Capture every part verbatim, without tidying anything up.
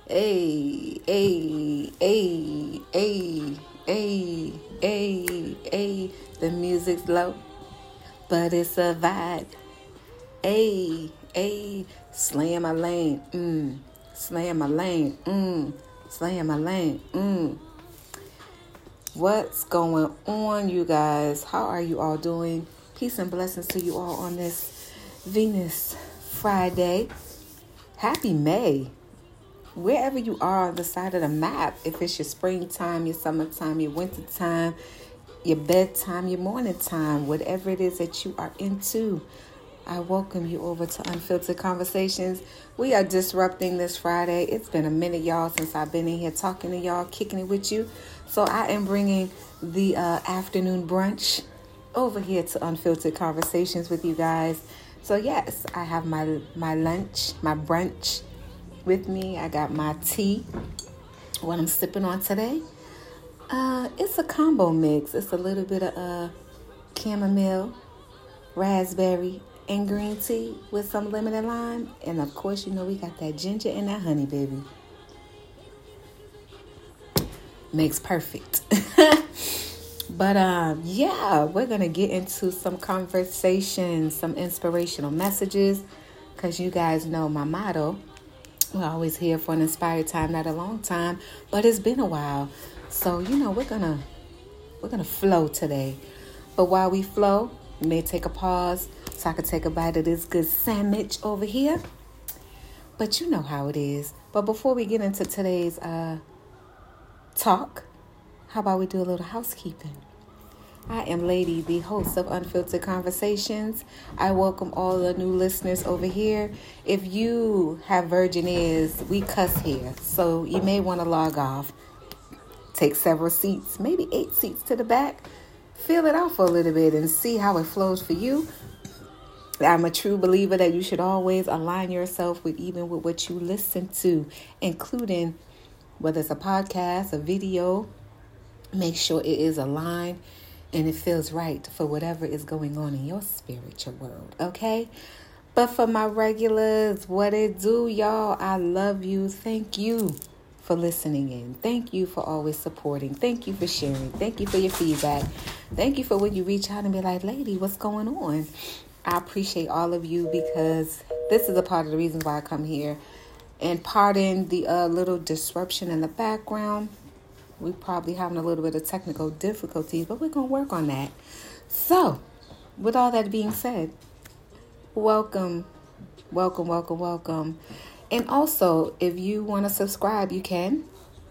Hey, hey, hey, hey, hey, hey, hey. The music's low, but it's a vibe. Hey, hey, slam my lane, mm. Slam my lane, mm. Slam my lane, mm. What's going on, you guys? How are you all doing? Peace and blessings to you all on this Venus Friday. Happy May. Wherever you are on the side of the map, if it's your springtime, your summertime, your wintertime, your bedtime, your morning time, whatever it is that you are into, I welcome you over to Unfiltered Conversations. We are disrupting this Friday. It's been a minute, y'all, since I've been in here talking to y'all, kicking it with you. So I am bringing the uh, afternoon brunch over here to Unfiltered Conversations with you guys. So yes, I have my my lunch, my brunch with me. I got my tea, what I'm sipping on today. Uh, it's a combo mix. It's a little bit of uh, chamomile, raspberry, and green tea with some lemon and lime. And of course, you know we got that ginger and that honey, baby. Makes perfect. But um, yeah, we're going to get into some conversations, some inspirational messages, because you guys know my motto. We're always here for an inspired time, not a long time, but it's been a while. So, you know, we're going to we're going to flow today. But while we flow, we may take a pause so I can take a bite of this good sandwich over here. But you know how it is. But before we get into today's uh, talk, how about we do a little housekeeping? I am Lady, the host of Unfiltered Conversations. I welcome all the new listeners over here. If you have virgin ears, we cuss here. So you may want to log off. Take several seats, maybe eight seats to the back. Feel it out for a little bit and see how it flows for you. I'm a true believer that you should always align yourself with even with what you listen to, including whether it's a podcast, a video. Make sure it is aligned and it feels right for whatever is going on in your spiritual world, okay? But for my regulars, what it do, y'all? I love you. Thank you for listening in. Thank you for always supporting. Thank you for sharing. Thank you for your feedback. Thank you for when you reach out and be like, lady, what's going on? I appreciate all of you because this is a part of the reason why I come here. And pardon the uh, little disruption in the background. We're probably having a little bit of technical difficulties, but we're going to work on that. So, with all that being said, welcome, welcome, welcome, welcome. And also, if you want to subscribe, you can.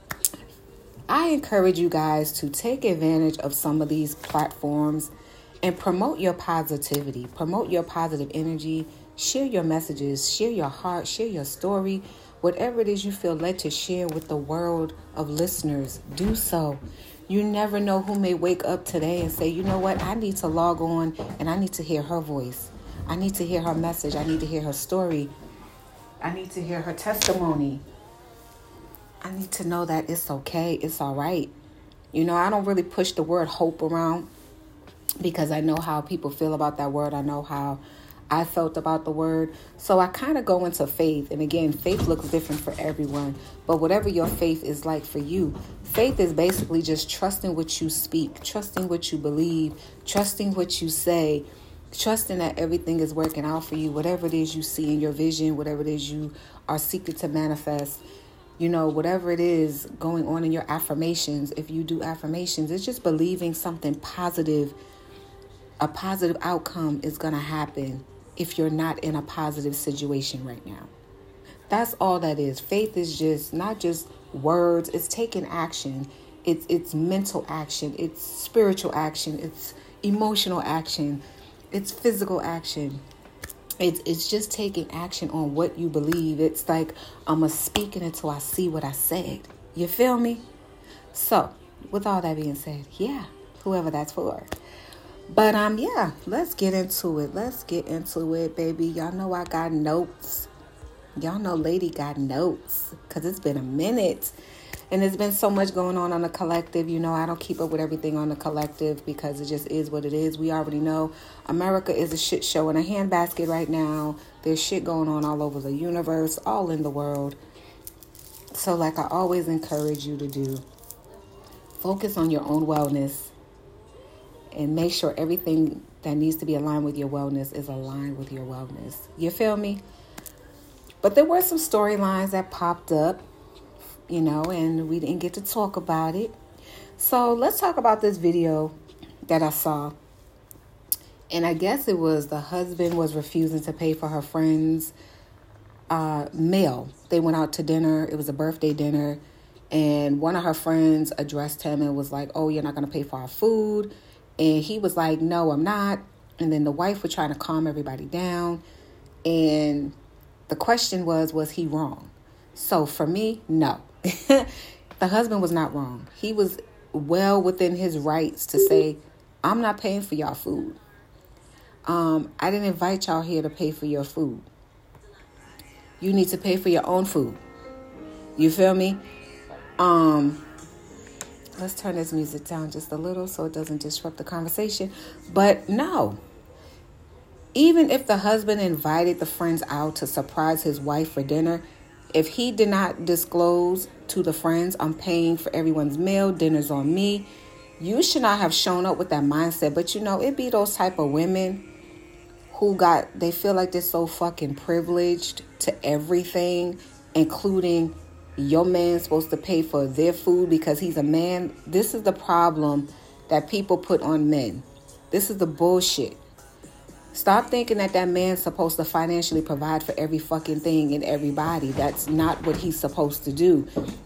I encourage you guys to take advantage of some of these platforms and promote your positivity, promote your positive energy, share your messages, share your heart, share your story. Whatever it is you feel led to share with the world of listeners, do so. You never know who may wake up today and say, you know what, I need to log on and I need to hear her voice. I need to hear her message. I need to hear her story. I need to hear her testimony. I need to know that it's okay. It's all right. You know, I don't really push the word hope around because I know how people feel about that word. I know how I felt about the word. So I kind of go into faith. And again, faith looks different for everyone. But whatever your faith is like for you, faith is basically just trusting what you speak, trusting what you believe, trusting what you say, trusting that everything is working out for you, whatever it is you see in your vision, whatever it is you are seeking to manifest, you know, whatever it is going on in your affirmations. If you do affirmations, it's just believing something positive, a positive outcome is going to happen. If you're not in a positive situation right now. That's all that is. Faith is just not just words. It's taking action. It's it's mental action. It's spiritual action. It's emotional action. It's physical action. It's it's just taking action on what you believe. It's like I'm a speaking until I see what I said. You feel me? So, with all that being said, yeah, whoever that's for. But, um, yeah, let's get into it. Let's get into it, baby. Y'all know I got notes. Y'all know Lady got notes because it's been a minute. And there's been so much going on on the collective. You know, I don't keep up with everything on the collective because it just is what it is. We already know America is a shit show in a handbasket right now. There's shit going on all over the universe, all in the world. So like I always encourage you to do, focus on your own wellness and make sure everything that needs to be aligned with your wellness is aligned with your wellness. You feel me? But there were some storylines that popped up, you know, and we didn't get to talk about it. So let's talk about this video that I saw. And I guess it was the husband was refusing to pay for her friend's uh, meal. They went out to dinner. It was a birthday dinner. And one of her friends addressed him and was like, oh, you're not going to pay for our food. And he was like, no, I'm not. And then the wife was trying to calm everybody down. And the question was, was he wrong? So for me, no. The husband was not wrong. He was well within his rights to say, I'm not paying for y'all food. Um, I didn't invite y'all here to pay for your food. You need to pay for your own food. You feel me? Um, let's turn this music down just a little so it doesn't disrupt the conversation. But no. Even if the husband invited the friends out to surprise his wife for dinner, if he did not disclose to the friends, I'm paying for everyone's meal, dinner's on me, you should not have shown up with that mindset. But you know, it be those type of women who got, they feel like they're so fucking privileged to everything, including your man's supposed to pay for their food because he's a man. This is the problem that people put on men. This is the bullshit. Stop thinking that that man's supposed to financially provide for every fucking thing and everybody. That's not what he's supposed to do.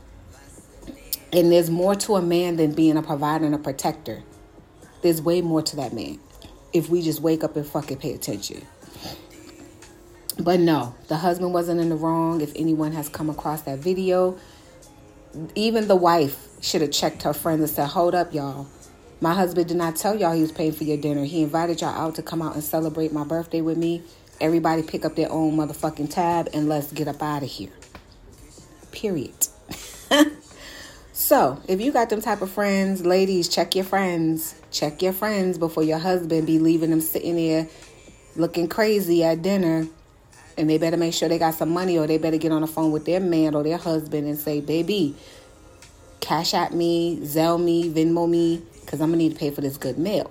And there's more to a man than being a provider and a protector. There's way more to that man if we just wake up and fucking pay attention. But no, the husband wasn't in the wrong. If anyone has come across that video, even the wife should have checked her friends and said, hold up, y'all. My husband did not tell y'all he was paying for your dinner. He invited y'all out to come out and celebrate my birthday with me. Everybody pick up their own motherfucking tab and let's get up out of here. Period. So, if you got them type of friends, ladies, check your friends. Check your friends before your husband be leaving them sitting there looking crazy at dinner. And they better make sure they got some money, or they better get on the phone with their man or their husband and say, baby, cash at me, Zelle me, Venmo me, because I'm going to need to pay for this good meal.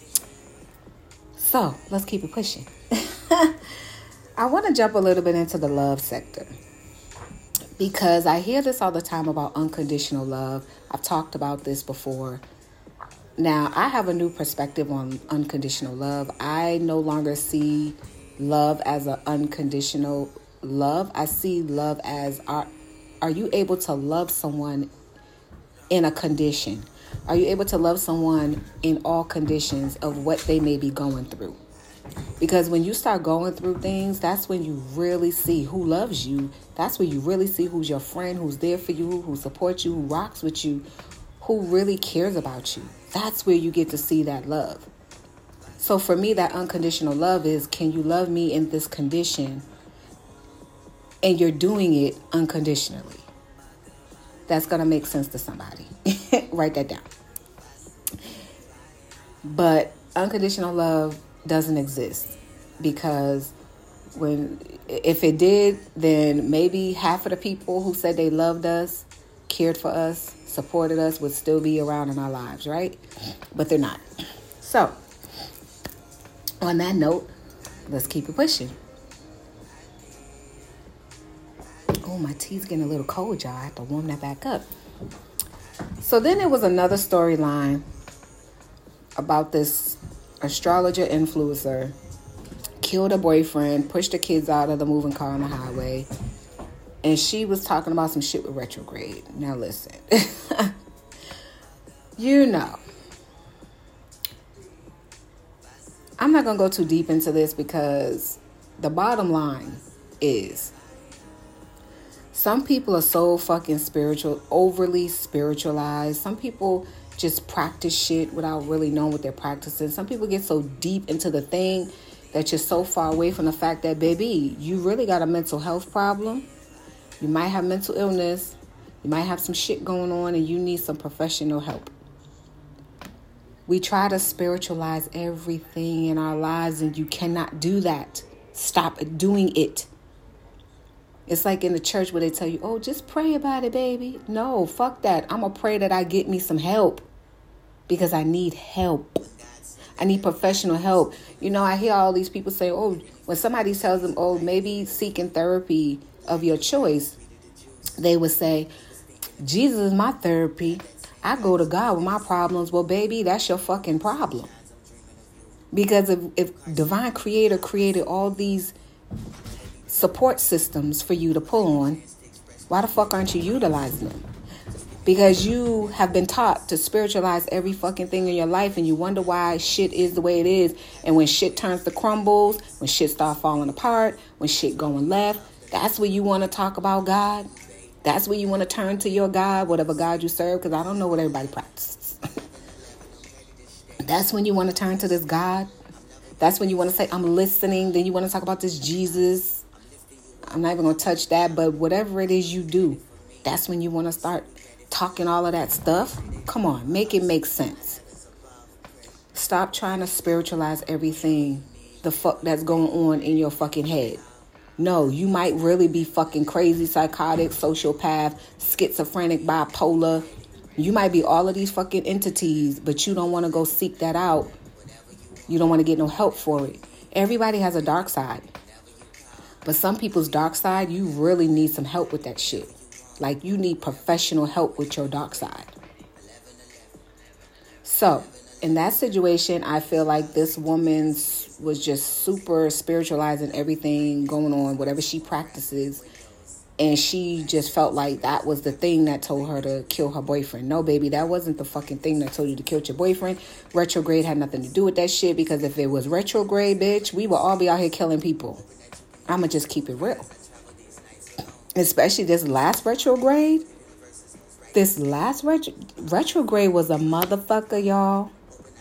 So, let's keep it pushing. I want to jump a little bit into the love sector, because I hear this all the time about unconditional love. I've talked about this before. Now, I have a new perspective on unconditional love. I no longer see love as an unconditional love. I see love as, are, are you able to love someone in a condition? Are you able to love someone in all conditions of what they may be going through? Because when you start going through things, that's when you really see who loves you. That's when you really see who's your friend, who's there for you, who supports you, who rocks with you, who really cares about you. That's where you get to see that love. So for me, that unconditional love is, can you love me in this condition? And you're doing it unconditionally. That's going to make sense to somebody. Write that down. But unconditional love doesn't exist, because when, if it did, then maybe half of the people who said they loved us, cared for us, supported us would still be around in our lives, right? But they're not. So, on that note, let's keep it pushing. Oh, my tea's getting a little cold, y'all. I have to warm that back up. So then there was another storyline about this astrologer influencer killed her boyfriend, pushed the kids out of the moving car on the highway, and she was talking about some shit with retrograde. Now listen, you know, I'm not gonna go too deep into this, because the bottom line is, some people are so fucking spiritual, overly spiritualized. Some people just practice shit without really knowing what they're practicing. Some people get so deep into the thing that you're so far away from the fact that, baby, you really got a mental health problem. You might have mental illness. You might have some shit going on, and you need some professional help. We try to spiritualize everything in our lives, and you cannot do that. Stop doing it. It's like in the church where they tell you, oh, just pray about it, baby. No, fuck that. I'm going to pray that I get me some help because I need help. I need professional help. You know, I hear all these people say, oh, when somebody tells them, oh, maybe seeking therapy of your choice, they would say, Jesus is my therapy. I go to God with my problems. Well, baby, that's your fucking problem. Because if, if Divine Creator created all these support systems for you to pull on, why the fuck aren't you utilizing them? Because you have been taught to spiritualize every fucking thing in your life, and you wonder why shit is the way it is. And when shit turns to crumbles, when shit start falling apart, when shit going left, that's where you want to talk about God. That's where you want to turn to your God, whatever God you serve, because I don't know what everybody practices. That's when you want to turn to this God. That's when you want to say, I'm listening. Then you want to talk about this Jesus. I'm not even going to touch that, but whatever it is you do, that's when you want to start talking all of that stuff. Come on, make it make sense. Stop trying to spiritualize everything the fuck that's going on in your fucking head. No, you might really be fucking crazy, psychotic, sociopath, schizophrenic, bipolar. You might be all of these fucking entities, but you don't want to go seek that out. You don't want to get no help for it. Everybody has a dark side. But some people's dark side, you really need some help with that shit. Like, you need professional help with your dark side. So, in that situation, I feel like this woman was just super spiritualizing everything going on, whatever she practices. And she just felt like that was the thing that told her to kill her boyfriend. No, baby, that wasn't the fucking thing that told you to kill your boyfriend. Retrograde had nothing to do with that shit, because if it was retrograde, bitch, we would all be out here killing people. I'ma just keep it real. Especially this last retrograde. This last retro- retrograde was a motherfucker, y'all.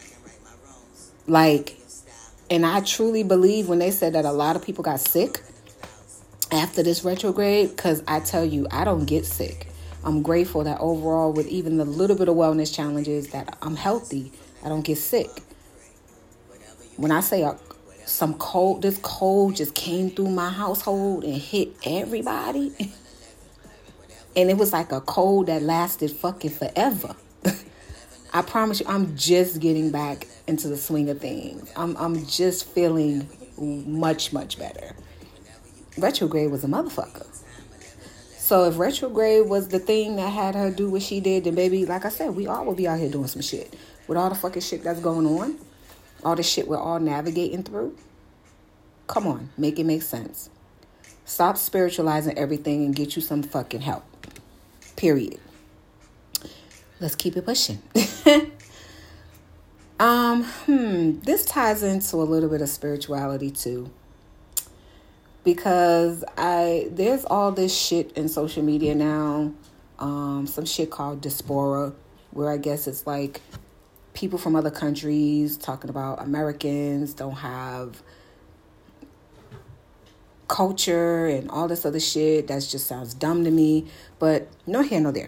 Like, and I truly believe when they said that a lot of people got sick after this retrograde, because I tell you, I don't get sick. I'm grateful that overall, with even the little bit of wellness challenges, that I'm healthy. I don't get sick. When I say a Some cold, this cold just came through my household and hit everybody. And it was like a cold that lasted fucking forever. I promise you, I'm just getting back into the swing of things. I'm I'm just feeling much, much better. Retrograde was a motherfucker. So if retrograde was the thing that had her do what she did, then baby, like I said, we all will be out here doing some shit. With all the fucking shit that's going on. All the shit we're all navigating through. Come on, make it make sense. Stop spiritualizing everything and get you some fucking help. Period. Let's keep it pushing. um, hmm, this ties into a little bit of spirituality too. Because I there's all this shit in social media now. Um, some shit called diaspora, where I guess it's like people from other countries talking about Americans don't have culture and all this other shit. That just sounds dumb to me, but no here, no there.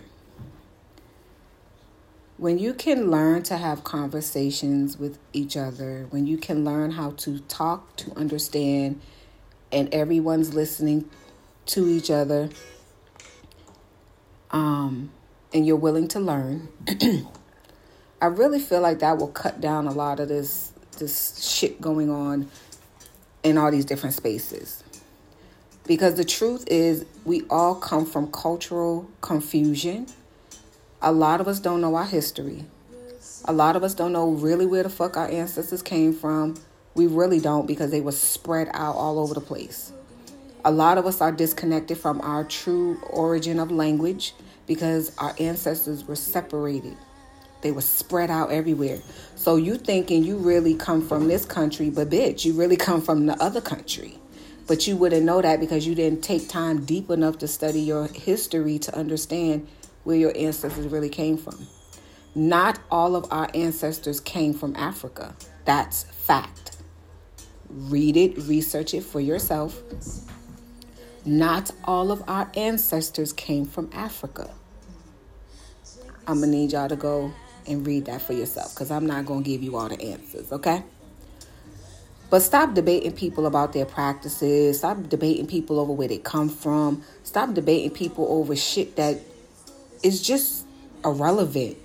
When you can learn to have conversations with each other, when you can learn how to talk, to understand, and everyone's listening to each other, um, and you're willing to learn, I really feel like that will cut down a lot of this this shit going on in all these different spaces. Because the truth is, we all come from cultural confusion. A lot of us don't know our history. A lot of us don't know really where the fuck our ancestors came from. We really don't, because they were spread out all over the place. A lot of us are disconnected from our true origin of language because our ancestors were separated. They were spread out everywhere. So you thinking you really come from this country, but bitch, you really come from the other country. But you wouldn't know that because you didn't take time deep enough to study your history to understand where your ancestors really came from. Not all of our ancestors came from Africa. That's fact. Read it, research it for yourself. Not all of our ancestors came from Africa. I'm going to need y'all to go and read that for yourself, because I'm not going to give you all the answers, okay? But stop debating people about their practices. Stop debating people over where they come from. Stop debating people over shit that is just irrelevant.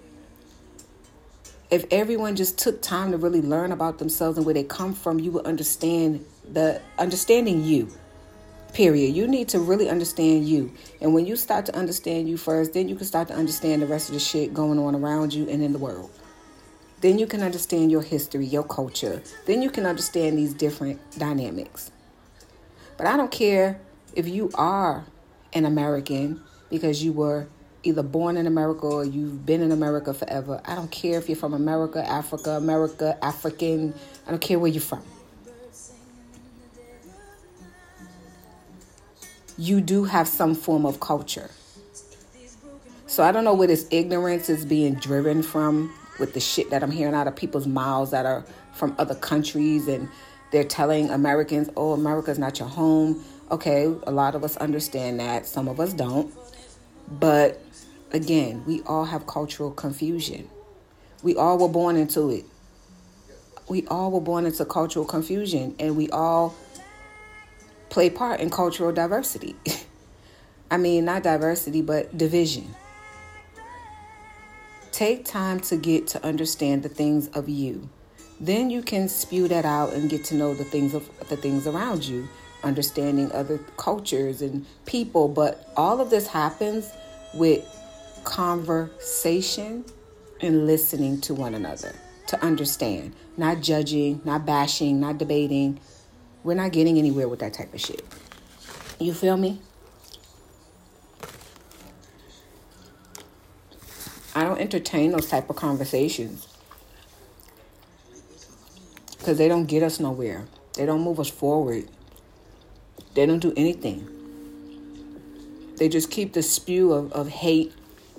If everyone just took time to really learn about themselves and where they come from, you would understand the understanding you. Period. You need to really understand you. And when you start to understand you first, then you can start to understand the rest of the shit going on around you and in the world. Then you can understand your history, your culture. Then you can understand these different dynamics. But I don't care if you are an American because you were either born in America or you've been in America forever. I don't care if you're from America, Africa, America, African. I don't care where you're from. You do have some form of culture. So I don't know where this ignorance is being driven from with the shit that I'm hearing out of people's mouths that are from other countries, and they're telling Americans, oh, America's not your home. Okay, a lot of us understand that. Some of us don't. But again, we all have cultural confusion. We all were born into it. We all were born into cultural confusion, and we all play part in cultural diversity. I mean, not diversity, but division. Take time to get to understand the things of you. Then you can spew that out and get to know the things of the things around you, understanding other cultures and people. But all of this happens with conversation and listening to one another to understand, not judging, not bashing, not debating. We're not getting anywhere with that type of shit. You feel me? I don't entertain those type of conversations because they don't get us nowhere. They don't move us forward. They don't do anything. They just keep the spew of, of hate.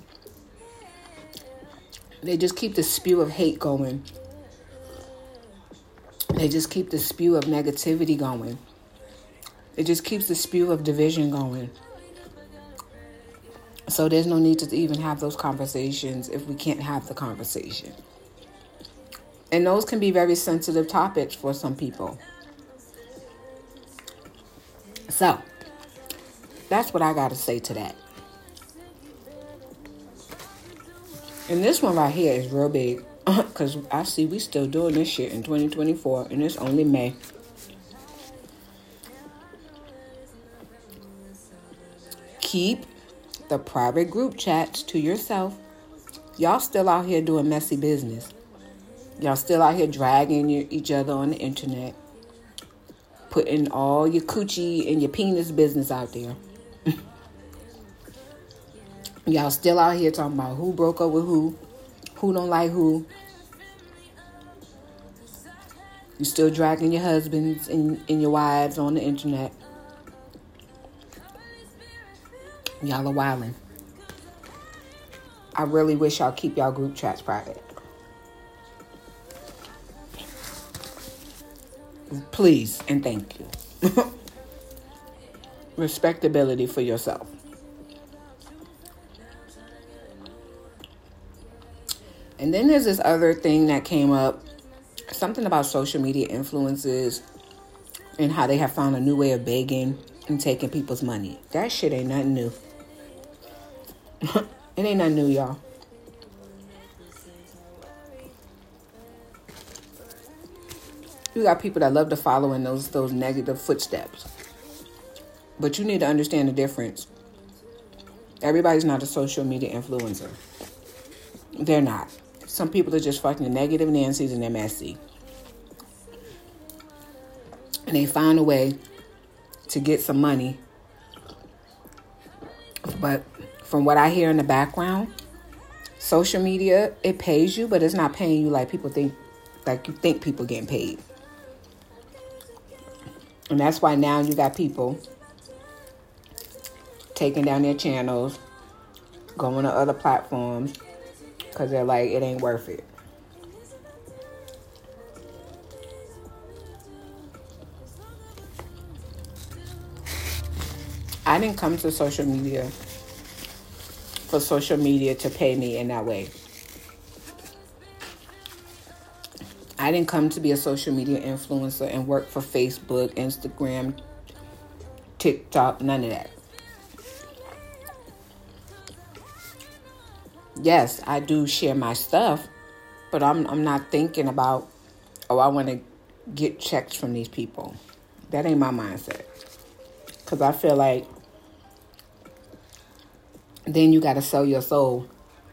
They just keep the spew of hate going. They just keep the spew of negativity going. It just keeps the spew of division going. So there's no need to even have those conversations if we can't have the conversation. And those can be very sensitive topics for some people. So that's what I got to say to that. And this one right here is real big. Because I see we still doing this shit in twenty twenty-four. And it's only May. Keep the private group chats to yourself. Y'all still out here doing messy business. Y'all still out here dragging your, each other on the internet. Putting all your coochie and your penis business out there. Y'all still out here talking about who broke up with who. Who don't like who. You still dragging your husbands and, and your wives on the internet. Y'all are wilding. I really wish y'all keep y'all group chats private. Please and thank you. Respectability for yourself. And then there's this other thing that came up. Something about social media influencers and how they have found a new way of begging and taking people's money. That shit ain't nothing new. It ain't nothing new, y'all. You got people that love to follow in those those negative footsteps. But you need to understand the difference. Everybody's not a social media influencer. They're not. Some people are just fucking negative Nancy's and they're messy. And they found a way to get some money. But from what I hear in the background, social media, it pays you, but it's not paying you like people think, like you think people getting paid. And that's why now you got people taking down their channels, going to other platforms, because they're like, it ain't worth it. I didn't come to social media for social media to pay me in that way. I I didn't come to be a social media influencer and work for Facebook, Instagram, TikTok, none of that. Yes, I do share my stuff, but I'm I'm not thinking about, oh, I want to get checks from these people. That ain't my mindset. Because I feel like then you got to sell your soul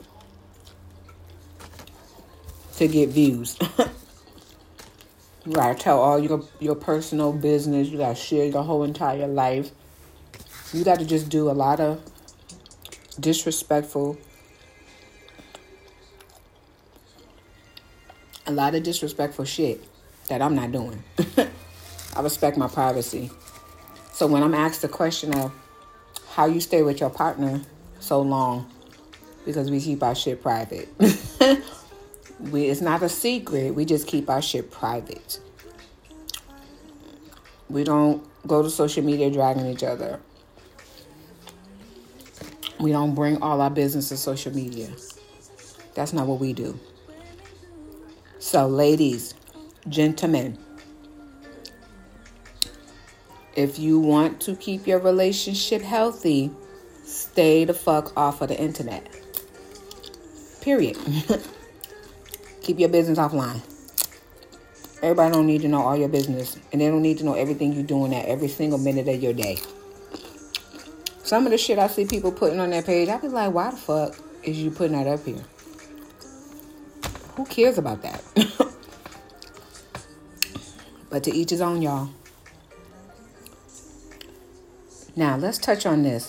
to get views. You got to tell all your, your personal business. You got to share your whole entire life. You got to just do a lot of disrespectful, a lot of disrespectful shit that I'm not doing. I respect my privacy. So when I'm asked the question of how you stay with your partner so long, because we keep our shit private. we, it's not a secret. We just keep our shit private. We don't go to social media dragging each other. We don't bring all our business to social media. That's not what we do. So ladies, gentlemen, if you want to keep your relationship healthy, stay the fuck off of the internet. Period. Keep your business offline. Everybody don't need to know all your business. And they don't need to know everything you're doing at every single minute of your day. Some of the shit I see people putting on their page, I be like, why the fuck is you putting that up here? Who cares about that? But to each his own, y'all. Now, let's touch on this.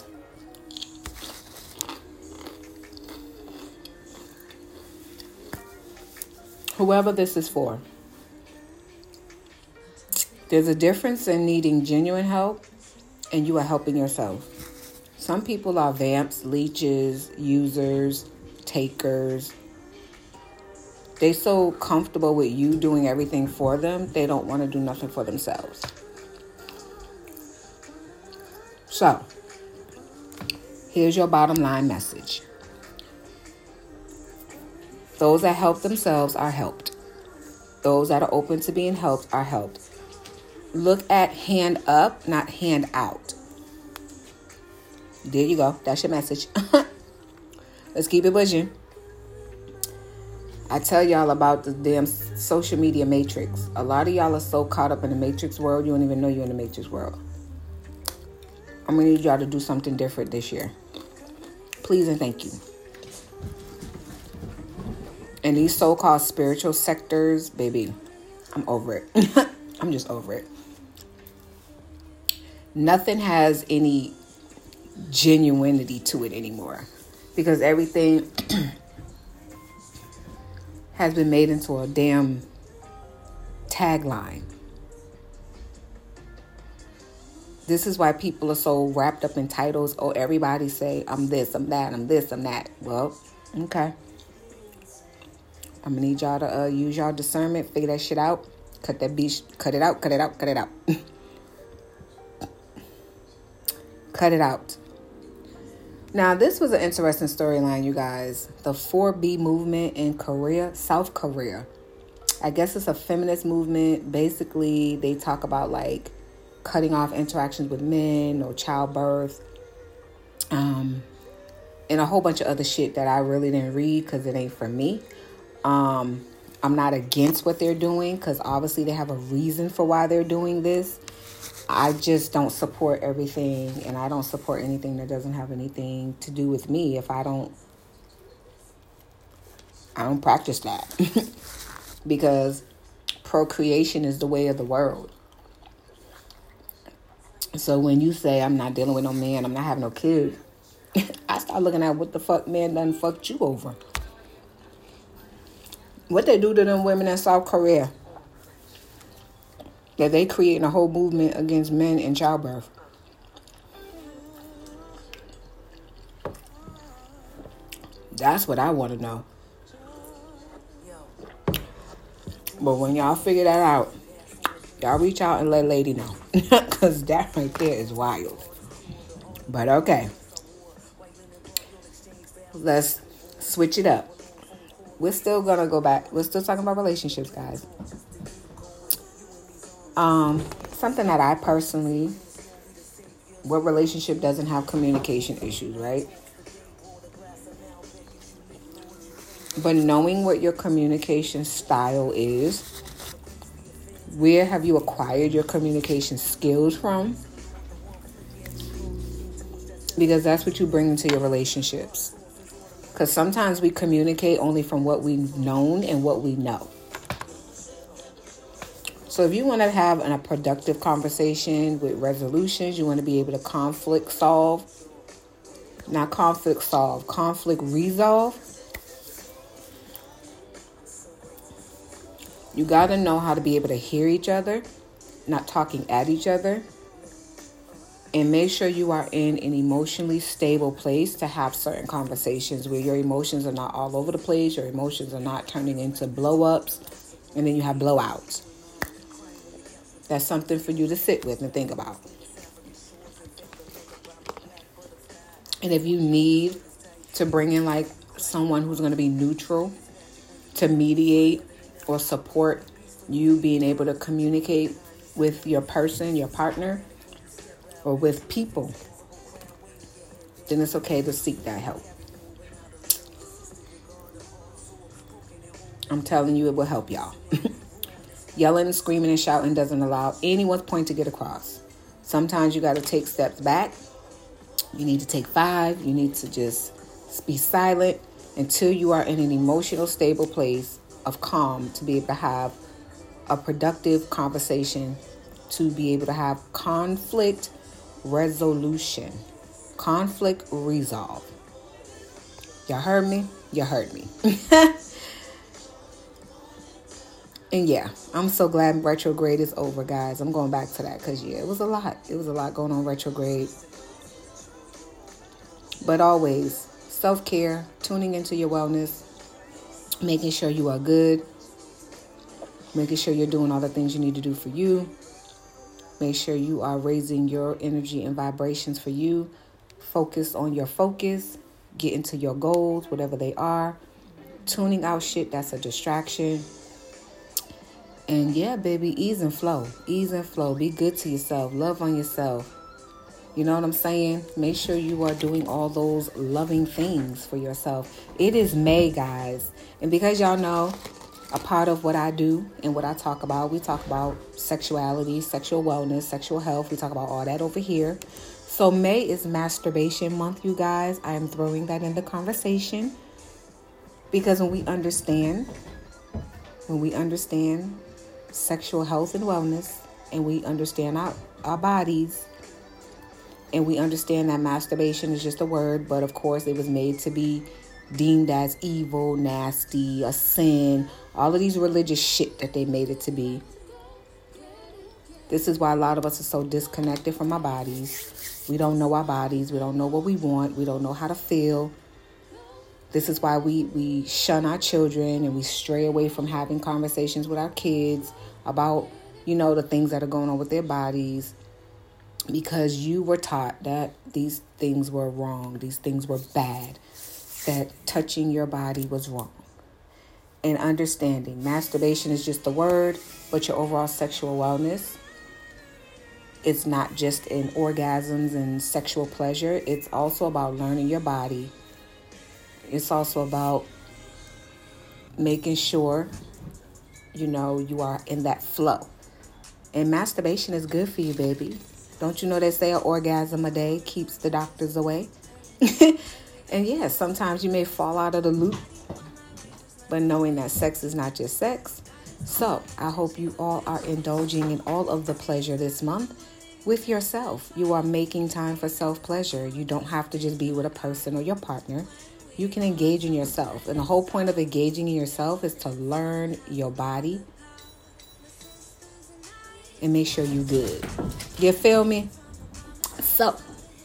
Whoever this is for, there's a difference in needing genuine help and you are helping yourself. Some people are vamps, leeches, users, takers. They so comfortable with you doing everything for them, they don't want to do nothing for themselves. So, here's your bottom line message. Those that help themselves are helped. Those that are open to being helped are helped. Look at hand up, not hand out. There you go. That's your message. Let's keep it pushing. I tell y'all about the damn social media matrix. A lot of y'all are so caught up in the matrix world, you don't even know you're in the matrix world. I'm going to need y'all to do something different this year. Please and thank you. And these so-called spiritual sectors, baby, I'm over it. I'm just over it. Nothing has any genuinity to it anymore. Because everything has been made into a damn tagline. This is why people are so wrapped up in titles. Oh, everybody say, I'm this, I'm that, I'm this, I'm that. Well, okay. I'm going to need y'all to uh, use y'all discernment, figure that shit out. Cut that beach, cut it out, cut it out, cut it out. Cut it out. Now, this was an interesting storyline, you guys. The four B movement in Korea, South Korea. I guess it's a feminist movement. Basically, they talk about like cutting off interactions with men or childbirth. Um, and a whole bunch of other shit that I really didn't read because it ain't for me. Um, I'm not against what they're doing because obviously they have a reason for why they're doing this. I just don't support everything, and I don't support anything that doesn't have anything to do with me if I don't I don't practice that. Because procreation is the way of the world. So when you say I'm not dealing with no man, I'm not having no kids, I start looking at what the fuck man done fucked you over. What they do to them women in South Korea, that they creating a whole movement against men in childbirth. That's what I want to know. But when y'all figure that out, y'all reach out and let Lady know. Because that right there is wild. But okay. Let's switch it up. we're still going to go back. We're still talking about relationships, guys. Um, something that I personally, what relationship doesn't have communication issues, right? But knowing what your communication style is, where have you acquired your communication skills from? Because that's what you bring into your relationships. Because sometimes we communicate only from what we've known and what we know. So if you want to have a productive conversation with resolutions, you want to be able to conflict solve, not conflict solve, conflict resolve. You got to know how to be able to hear each other, not talking at each other. And make sure you are in an emotionally stable place to have certain conversations where your emotions are not all over the place. Your emotions are not turning into blow-ups. And then you have blowouts. That's something for you to sit with and think about. And if you need to bring in like someone who's going to be neutral to mediate or support you being able to communicate with your person, your partner, or with people, then it's okay to seek that help. I'm telling you, it will help y'all. Yelling, screaming, and shouting doesn't allow anyone's point to get across. Sometimes you got to take steps back. You need to take five. You need to just be silent until you are in an emotional, stable place of calm to be able to have a productive conversation, to be able to have conflict resolution, conflict resolve. Y'all heard me? You heard me. And yeah, I'm so glad retrograde is over, guys. I'm going back to that because, yeah, it was a lot. It was a lot going on retrograde. But always, self-care, tuning into your wellness, making sure you are good, making sure you're doing all the things you need to do for you. Make sure you are raising your energy and vibrations for you. Focus on your focus. Get into your goals, whatever they are. Tuning out shit that's a distraction. And yeah, baby, ease and flow. Ease and flow. Be good to yourself. Love on yourself. You know what I'm saying? Make sure you are doing all those loving things for yourself. It is May, guys. And because y'all know, a part of what I do and what I talk about, we talk about sexuality, sexual wellness, sexual health. We talk about all that over here. So May is masturbation month, you guys. I am throwing that in the conversation. Because when we understand, when we understand sexual health and wellness, and we understand our, our bodies, and we understand that masturbation is just a word, but of course it was made to be deemed as evil, nasty, a sin, all of these religious shit that they made it to be. This is why a lot of us are so disconnected from our bodies. We don't know our bodies. We don't know what we want. We don't know how to feel. This is why we, we shun our children and we stray away from having conversations with our kids about, you know, the things that are going on with their bodies. Because you were taught that these things were wrong. These things were bad. That touching your body was wrong. And understanding masturbation is just a word, but your overall sexual wellness, it's not just in orgasms and sexual pleasure. It's also about learning your body. It's also about making sure, you know, you are in that flow. And masturbation is good for you, baby. Don't you know they say an orgasm a day keeps the doctors away? And yeah, sometimes you may fall out of the loop, but knowing that sex is not just sex. So I hope you all are indulging in all of the pleasure this month with yourself. You are making time for self-pleasure. You don't have to just be with a person or your partner. You can engage in yourself. And the whole point of engaging in yourself is to learn your body and make sure you're good. You feel me? So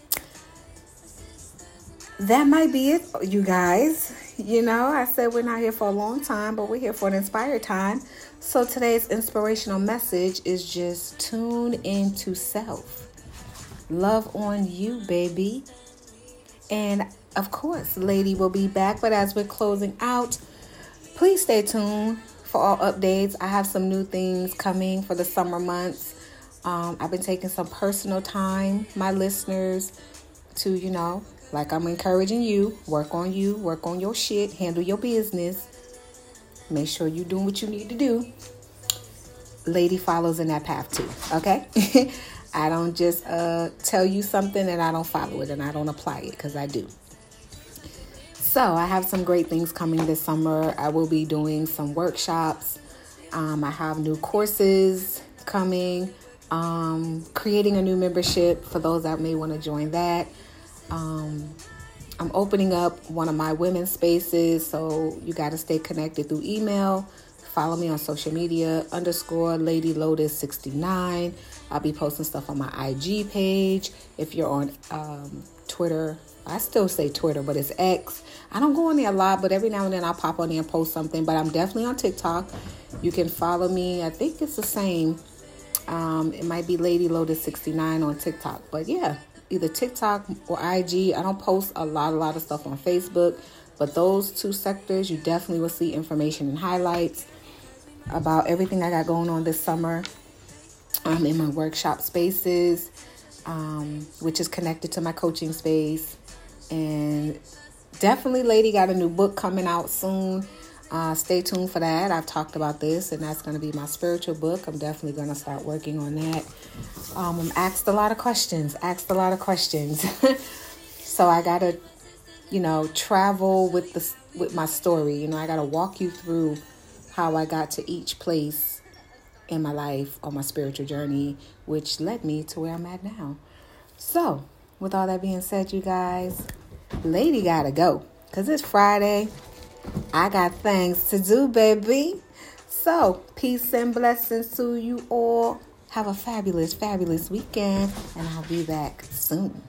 that might be it, you guys. You know, I said we're not here for a long time, but we're here for an inspired time. So today's inspirational message is just tune into self. Love on you, baby. And of course, Lady will be back. But as we're closing out, please stay tuned for all updates. I have some new things coming for the summer months. Um, I've been taking some personal time, my listeners, to, you know, like I'm encouraging you, work on you, work on your shit, handle your business. Make sure you're doing what you need to do. Lady follows in that path too, okay? I don't just uh, tell you something and I don't follow it and I don't apply it, because I do. So I have some great things coming this summer. I will be doing some workshops. Um, I have new courses coming. Um, creating a new membership for those that may want to join that. Um, I'm opening up one of my women's spaces, so you got to stay connected through email. Follow me on social media, underscore Lady Lotus sixty-nine. I'll be posting stuff on my I G page. If you're on um, Twitter, I still say Twitter, but it's X. I don't go on there a lot, but every now and then I'll pop on there and post something. But I'm definitely on TikTok. You can follow me. I think it's the same. Um, it might be Lady Lotus sixty-nine on TikTok. But yeah, either TikTok or I G. I don't post a lot, a lot of stuff on Facebook. But those two sectors, you definitely will see information and highlights about everything I got going on this summer. I'm in my workshop spaces, um, which is connected to my coaching space. And definitely, Lady got a new book coming out soon. Uh, stay tuned for that. I've talked about this, and that's going to be my spiritual book. I'm definitely going to start working on that. Um, I'm asked a lot of questions, asked a lot of questions. So I got to, you know, travel with the with my story. You know, I got to walk you through how I got to each place in my life on my spiritual journey, which led me to where I'm at now. So with all that being said, you guys, Lady got to go because it's Friday. I got things to do, baby. So, peace and blessings to you all. Have a fabulous, fabulous weekend. And I'll be back soon.